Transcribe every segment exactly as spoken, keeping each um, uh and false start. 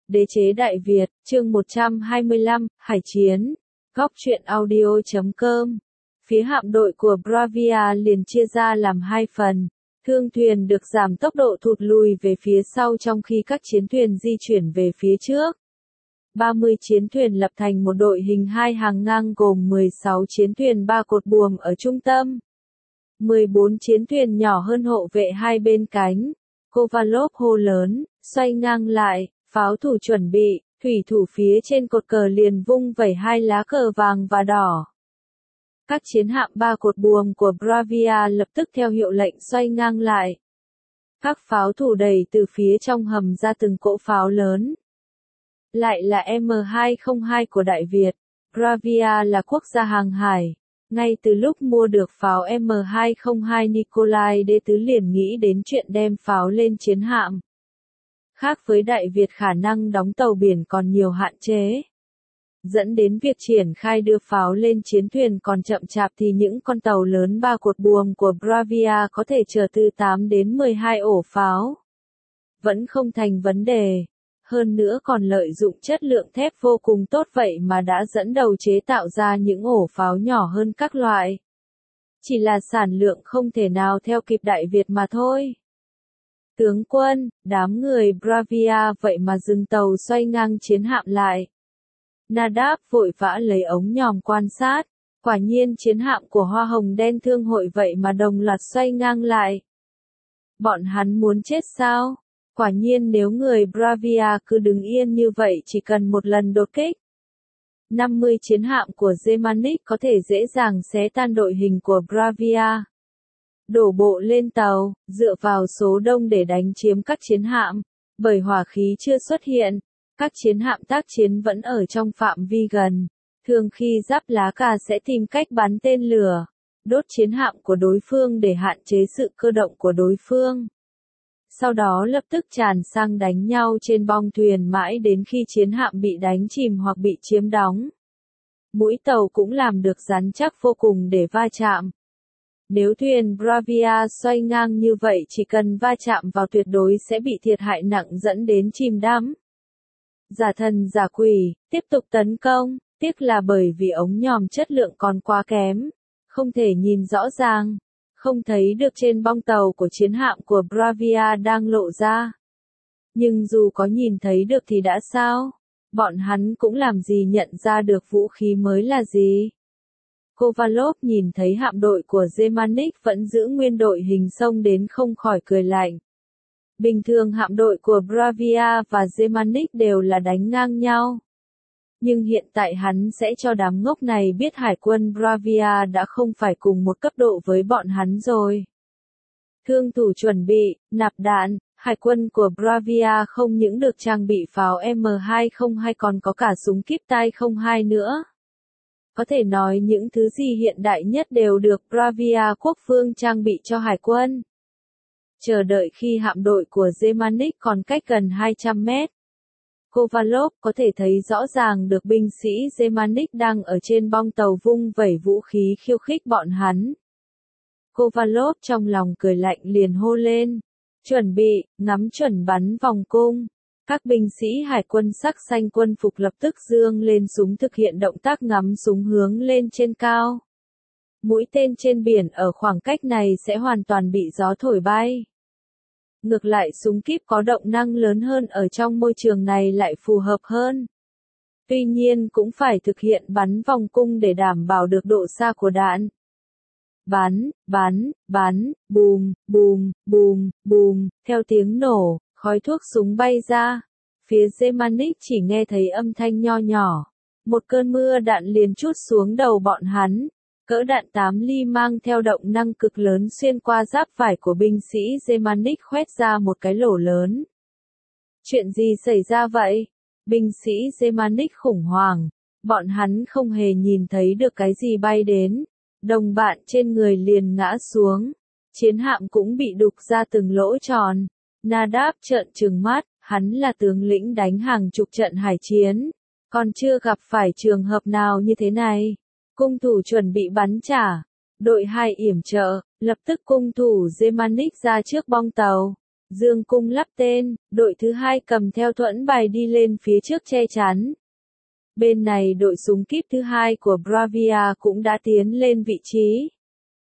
Đế chế Đại Việt, chương một trăm hai mươi lăm, Hải chiến. Góc truyện audio chấm com. Phía hạm đội của Bravia liền chia ra làm hai phần. Thương thuyền được giảm tốc độ thụt lùi về phía sau trong khi các chiến thuyền di chuyển về phía trước. ba mươi chiến thuyền lập thành một đội hình hai hàng ngang gồm mười sáu chiến thuyền ba cột buồm ở trung tâm. mười bốn chiến thuyền nhỏ hơn hộ vệ hai bên cánh. Kovalov hô lớn, xoay ngang lại, pháo thủ chuẩn bị, thủy thủ phía trên cột cờ liền vung vẩy hai lá cờ vàng và đỏ. Các chiến hạm ba cột buồm của Bravia lập tức theo hiệu lệnh xoay ngang lại. Các pháo thủ đẩy từ phía trong hầm ra từng cỗ pháo lớn. Lại là M hai không hai của Đại Việt, Bravia là quốc gia hàng hải. Ngay từ lúc mua được pháo M hai không hai Nikolai Đệ Tứ liền nghĩ đến chuyện đem pháo lên chiến hạm. Khác với Đại Việt khả năng đóng tàu biển còn nhiều hạn chế. Dẫn đến việc triển khai đưa pháo lên chiến thuyền còn chậm chạp thì những con tàu lớn ba cột buồm của Bravia có thể chở từ tám đến mười hai ổ pháo. Vẫn không thành vấn đề. Hơn nữa còn lợi dụng chất lượng thép vô cùng tốt vậy mà đã dẫn đầu chế tạo ra những ổ pháo nhỏ hơn các loại. Chỉ là sản lượng không thể nào theo kịp Đại Việt mà thôi. Tướng quân, đám người Bravia vậy mà dừng tàu xoay ngang chiến hạm lại. Nadab vội vã lấy ống nhòm quan sát, quả nhiên chiến hạm của Hoa Hồng Đen Thương hội vậy mà đồng loạt xoay ngang lại. Bọn hắn muốn chết sao? Quả nhiên nếu người Bravia cứ đứng yên như vậy chỉ cần một lần đột kích. năm mươi chiến hạm của Germanic có thể dễ dàng xé tan đội hình của Bravia. Đổ bộ lên tàu, dựa vào số đông để đánh chiếm các chiến hạm. Bởi hỏa khí chưa xuất hiện, các chiến hạm tác chiến vẫn ở trong phạm vi gần. Thường khi giáp lá cà sẽ tìm cách bắn tên lửa, đốt chiến hạm của đối phương để hạn chế sự cơ động của đối phương. Sau đó lập tức tràn sang đánh nhau trên bong thuyền mãi đến khi chiến hạm bị đánh chìm hoặc bị chiếm đóng. Mũi tàu cũng làm được rắn chắc vô cùng để va chạm. Nếu thuyền Bravia xoay ngang như vậy chỉ cần va chạm vào tuyệt đối sẽ bị thiệt hại nặng dẫn đến chìm đắm. Giả thần giả quỷ, tiếp tục tấn công, tiếc là bởi vì ống nhòm chất lượng còn quá kém, không thể nhìn rõ ràng, không thấy được trên bong tàu của chiến hạm của Bravia đang lộ ra. Nhưng dù có nhìn thấy được thì đã sao? Bọn hắn cũng làm gì nhận ra được vũ khí mới là gì? Kovalov nhìn thấy hạm đội của Germanic vẫn giữ nguyên đội hình xông đến không khỏi cười lạnh. Bình thường hạm đội của Bravia và Germanic đều là đánh ngang nhau. Nhưng hiện tại hắn sẽ cho đám ngốc này biết hải quân Bravia đã không phải cùng một cấp độ với bọn hắn rồi. Thương thủ chuẩn bị, nạp đạn, hải quân của Bravia không những được trang bị pháo M hai không hai còn có cả súng kíp tai không hai nữa. Có thể nói những thứ gì hiện đại nhất đều được Bravia quốc phương trang bị cho hải quân. Chờ đợi khi hạm đội của Germanic còn cách gần hai trăm mét. Kovalov có thể thấy rõ ràng được binh sĩ Germanic đang ở trên bong tàu vung vẩy vũ khí khiêu khích bọn hắn. Kovalov trong lòng cười lạnh liền hô lên. Chuẩn bị, ngắm chuẩn bắn vòng cung. Các binh sĩ hải quân sắc xanh quân phục lập tức giương lên súng thực hiện động tác ngắm súng hướng lên trên cao. Mũi tên trên biển ở khoảng cách này sẽ hoàn toàn bị gió thổi bay. Ngược lại súng kíp có động năng lớn hơn ở trong môi trường này lại phù hợp hơn. Tuy nhiên cũng phải thực hiện bắn vòng cung để đảm bảo được độ xa của đạn. Bắn, bắn, bắn, bùm, bùm, bùm, bùm, theo tiếng nổ, khói thuốc súng bay ra. Phía Germanic chỉ nghe thấy âm thanh nho nhỏ. Một cơn mưa đạn liền trút xuống đầu bọn hắn. Cỡ đạn tám ly mang theo động năng cực lớn xuyên qua giáp vải của binh sĩ Germanic khoét ra một cái lỗ lớn. Chuyện gì xảy ra vậy? Binh sĩ Germanic khủng hoảng. Bọn hắn không hề nhìn thấy được cái gì bay đến. Đồng bạn trên người liền ngã xuống. Chiến hạm cũng bị đục ra từng lỗ tròn. Nadab trợn trừng mắt, hắn là tướng lĩnh đánh hàng chục trận hải chiến. Còn chưa gặp phải trường hợp nào như thế này. Cung thủ chuẩn bị bắn trả. Đội hai yểm trợ, lập tức cung thủ Germanic ra trước bong tàu. Dương cung lắp tên, đội thứ hai cầm theo thuẫn bài đi lên phía trước che chắn. Bên này đội súng kíp thứ hai của Bravia cũng đã tiến lên vị trí.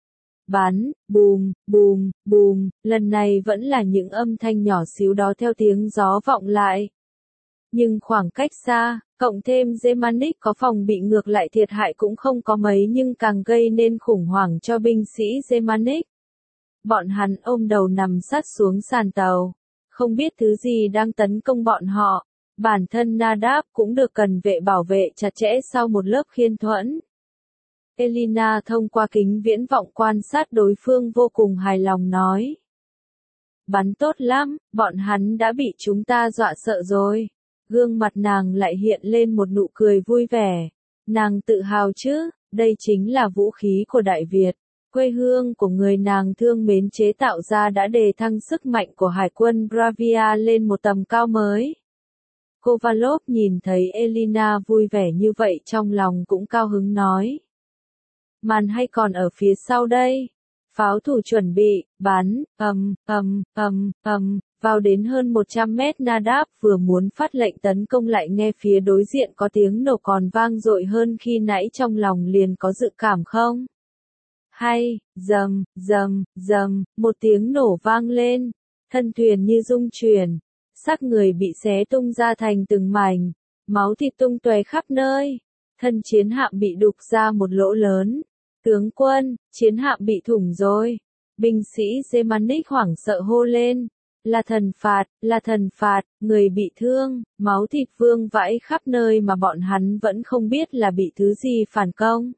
Bắn, bùm, bùm, bùm, lần này vẫn là những âm thanh nhỏ xíu đó theo tiếng gió vọng lại. Nhưng khoảng cách xa, cộng thêm Germanic có phòng bị ngược lại thiệt hại cũng không có mấy nhưng càng gây nên khủng hoảng cho binh sĩ Germanic. Bọn hắn ôm đầu nằm sát xuống sàn tàu, không biết thứ gì đang tấn công bọn họ. Bản thân Nadab cũng được cần vệ bảo vệ chặt chẽ sau một lớp khiên thuẫn. Elina thông qua kính viễn vọng quan sát đối phương vô cùng hài lòng nói. Bắn tốt lắm, bọn hắn đã bị chúng ta dọa sợ rồi. Gương mặt nàng lại hiện lên một nụ cười vui vẻ. Nàng tự hào chứ, đây chính là vũ khí của Đại Việt. Quê hương của người nàng thương mến chế tạo ra đã đề thăng sức mạnh của Hải quân Bravia lên một tầm cao mới. Kovalov nhìn thấy Elina vui vẻ như vậy trong lòng cũng cao hứng nói. Màn hay còn ở phía sau đây. Pháo thủ chuẩn bị, bắn, ầm, ầm, ầm, ầm, vào đến hơn một trăm mét Nadab vừa muốn phát lệnh tấn công lại nghe phía đối diện có tiếng nổ còn vang dội hơn khi nãy trong lòng liền có dự cảm không? Hay, rầm, rầm, rầm, một tiếng nổ vang lên, thân thuyền như rung chuyển, xác người bị xé tung ra thành từng mảnh, máu thịt tung tóe khắp nơi, thân chiến hạm bị đục ra một lỗ lớn. Tướng quân, chiến hạm bị thủng rồi. Binh sĩ Germanic hoảng sợ hô lên. Là thần phạt, là thần phạt, người bị thương, máu thịt vương vãi khắp nơi mà bọn hắn vẫn không biết là bị thứ gì phản công.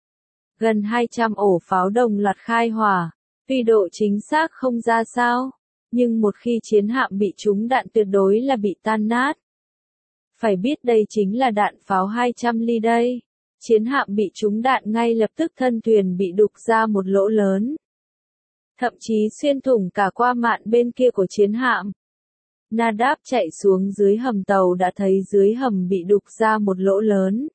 Gần hai trăm ổ pháo đồng loạt khai hỏa, tuy độ chính xác không ra sao, nhưng một khi chiến hạm bị trúng đạn tuyệt đối là bị tan nát. Phải biết đây chính là đạn pháo hai trăm ly đây. Chiến hạm bị trúng đạn ngay lập tức thân thuyền bị đục ra một lỗ lớn. Thậm chí xuyên thủng cả qua mạn bên kia của chiến hạm. Nadab chạy xuống dưới hầm tàu đã thấy dưới hầm bị đục ra một lỗ lớn.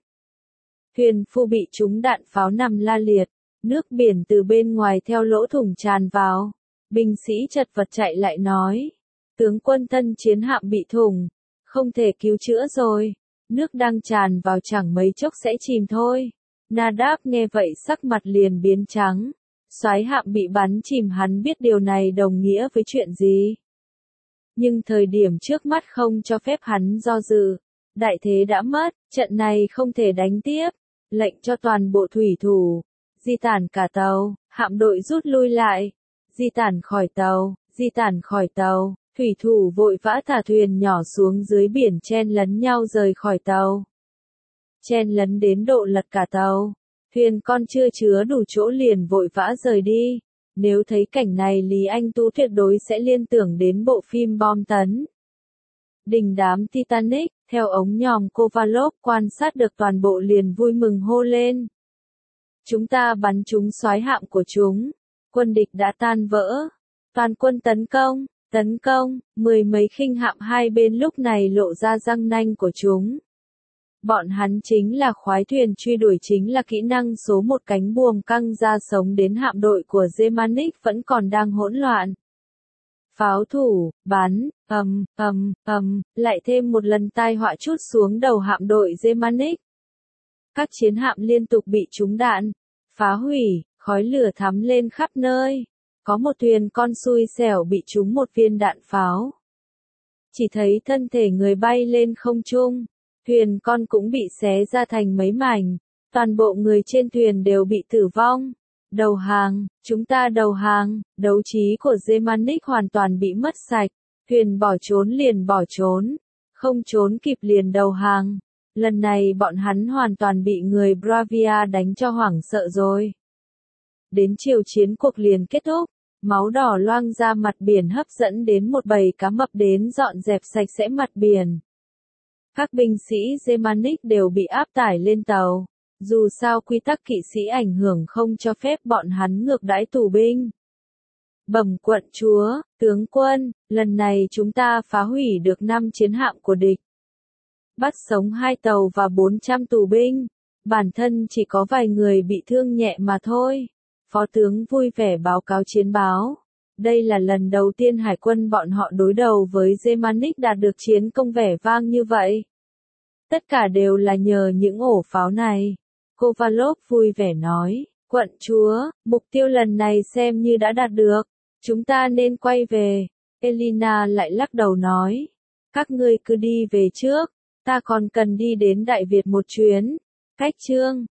Thuyền phu bị trúng đạn pháo nằm la liệt, nước biển từ bên ngoài theo lỗ thủng tràn vào. Binh sĩ chật vật chạy lại nói, tướng quân thân chiến hạm bị thủng, không thể cứu chữa rồi. Nước đang tràn vào chẳng mấy chốc sẽ chìm thôi. Nadab nghe vậy sắc mặt liền biến trắng. Soái hạm bị bắn chìm hắn biết điều này đồng nghĩa với chuyện gì. Nhưng thời điểm trước mắt không cho phép hắn do dự. Đại thế đã mất, trận này không thể đánh tiếp. Lệnh cho toàn bộ thủy thủ. Di tản cả tàu, hạm đội rút lui lại. Di tản khỏi tàu, di tản khỏi tàu. Thủy thủ vội vã thả thuyền nhỏ xuống dưới biển chen lấn nhau rời khỏi tàu. Chen lấn đến độ lật cả tàu. Thuyền con chưa chứa đủ chỗ liền vội vã rời đi. Nếu thấy cảnh này Lý Anh Tú tuyệt đối sẽ liên tưởng đến bộ phim bom tấn. Đình đám Titanic, theo ống nhòm Kovalov quan sát được toàn bộ liền vui mừng hô lên. Chúng ta bắn trúng soái hạm của chúng. Quân địch đã tan vỡ. Toàn quân tấn công. Tấn công, mười mấy khinh hạm hai bên lúc này lộ ra răng nanh của chúng. Bọn hắn chính là khoái thuyền truy đuổi chính là kỹ năng số một cánh buồm căng ra sống đến hạm đội của Germanic vẫn còn đang hỗn loạn. Pháo thủ, bắn, ầm, ầm, ầm, lại thêm một lần tai họa trút xuống đầu hạm đội Germanic. Các chiến hạm liên tục bị trúng đạn, phá hủy, khói lửa thắm lên khắp nơi. Có một thuyền con xui xẻo bị trúng một viên đạn pháo. Chỉ thấy thân thể người bay lên không trung, thuyền con cũng bị xé ra thành mấy mảnh, toàn bộ người trên thuyền đều bị tử vong. Đầu hàng, chúng ta đầu hàng, đấu trí của Germanic hoàn toàn bị mất sạch, thuyền bỏ trốn liền bỏ trốn, không trốn kịp liền đầu hàng. Lần này bọn hắn hoàn toàn bị người Bravia đánh cho hoảng sợ rồi. Đến chiều chiến cuộc liền kết thúc. Máu đỏ loang ra mặt biển hấp dẫn đến một bầy cá mập đến dọn dẹp sạch sẽ mặt biển. Các binh sĩ Germanic đều bị áp tải lên tàu. Dù sao quy tắc kỵ sĩ ảnh hưởng không cho phép bọn hắn ngược đãi tù binh. Bẩm quận chúa, tướng quân, lần này chúng ta phá hủy được năm chiến hạm của địch. Bắt sống hai tàu và bốn trăm tù binh. Bản thân chỉ có vài người bị thương nhẹ mà thôi. Phó tướng vui vẻ báo cáo chiến báo. Đây là lần đầu tiên hải quân bọn họ đối đầu với Germanic đạt được chiến công vẻ vang như vậy. Tất cả đều là nhờ những ổ pháo này. Kovalov vui vẻ nói, quận chúa, mục tiêu lần này xem như đã đạt được. Chúng ta nên quay về. Elina lại lắc đầu nói, các ngươi cứ đi về trước, ta còn cần đi đến Đại Việt một chuyến. Cách chương